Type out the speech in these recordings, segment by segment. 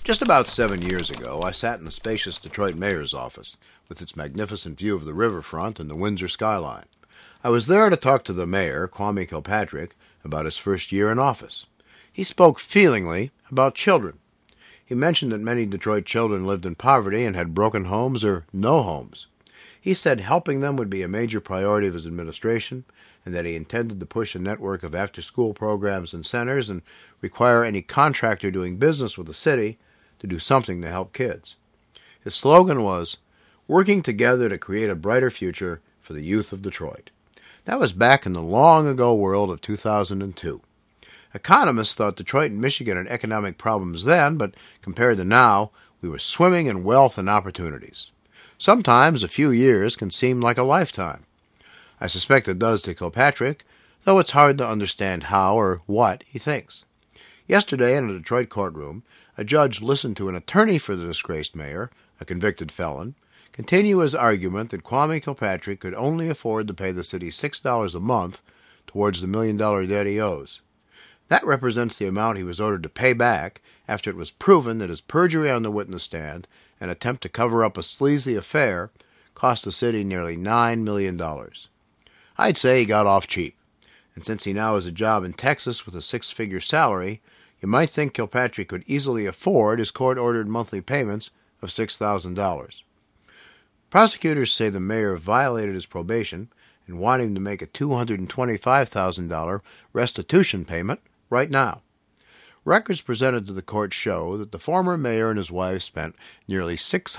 Just about 7 years ago, I sat in the spacious Detroit mayor's office, with its magnificent view of the riverfront and the Windsor skyline. I was there to talk to the mayor, Kwame Kilpatrick, about his first year in office. He spoke feelingly about children. He mentioned that many Detroit children lived in poverty and had broken homes or no homes. He said helping them would be a major priority of his administration, and that he intended to push a network of after-school programs and centers and require any contractor doing business with the city to do something to help kids. His slogan was, "Working together to create a brighter future for the youth of Detroit." That was back in the long-ago world of 2002. Economists thought Detroit and Michigan had economic problems then, but compared to now, we were swimming in wealth and opportunities. Sometimes a few years can seem like a lifetime. I suspect it does to Kilpatrick, though it's hard to understand how or what he thinks. Yesterday in a Detroit courtroom, a judge listened to an attorney for the disgraced mayor, a convicted felon, continue his argument that Kwame Kilpatrick could only afford to pay the city $6 a month towards the $1 million debt he owes. That represents the amount he was ordered to pay back after it was proven that his perjury on the witness stand and attempt to cover up a sleazy affair cost the city nearly $9 million. I'd say he got off cheap, and since he now has a job in Texas with a six-figure salary, you might think Kilpatrick could easily afford his court-ordered monthly payments of $6,000. Prosecutors say the mayor violated his probation and want him to make a $225,000 restitution payment right now. Records presented to the court show that the former mayor and his wife spent nearly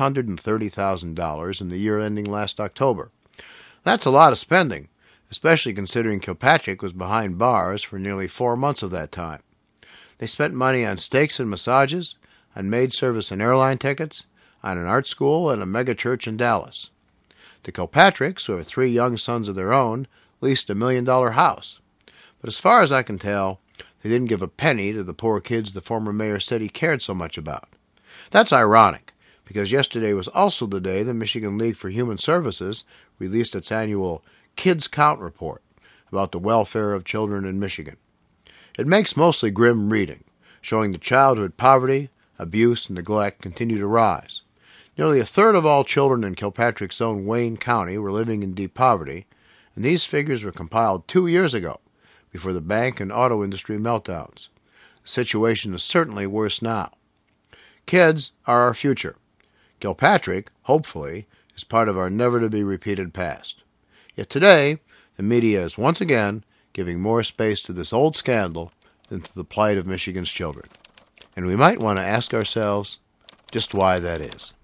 $630,000 in the year ending last October. That's a lot of spending, especially considering Kilpatrick was behind bars for nearly 4 months of that time. They spent money on steaks and massages, on maid service and airline tickets, on an art school and a megachurch in Dallas. The Kilpatricks, who have 3 young sons of their own, leased a $1 million house. But as far as I can tell, they didn't give a penny to the poor kids the former mayor said he cared so much about. That's ironic, because yesterday was also the day the Michigan League for Human Services released its annual Kids Count report about the welfare of children in Michigan. It makes mostly grim reading, showing that childhood poverty, abuse, and neglect continue to rise. Nearly a third of all children in Kilpatrick's own Wayne County were living in deep poverty, and these figures were compiled 2 years ago, before the bank and auto industry meltdowns. The situation is certainly worse now. Kids are our future. Kilpatrick, hopefully, is part of our never-to-be-repeated past. Yet today, the media is once again giving more space to this old scandal than to the plight of Michigan's children. And we might want to ask ourselves just why that is.